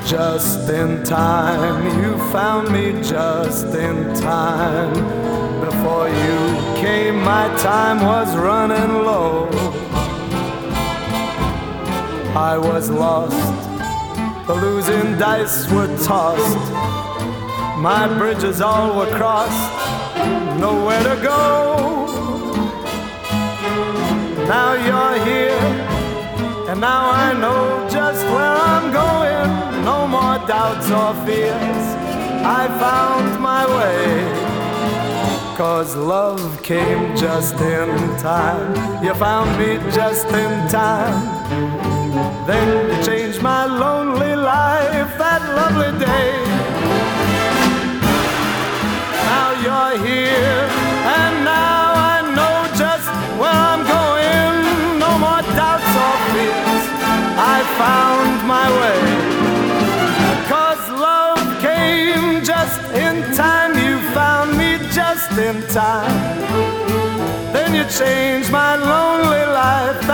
just in time. You found me just in time. Before you came, my time was running low. I was lost, the losing dice were tossed. My bridges all were crossed, nowhere to go. Now you're here, and now I know just where I'm going. No more doubts or fears, I found my way. 'Cause love came just in time. You found me just in time. Then you changed my lonely life that lovely day. Now you're here, and now I know just where I'm going. No more doubts or fears, I found my way. 'Cause love came just in time. You found me just in time. Then you changed my lonely life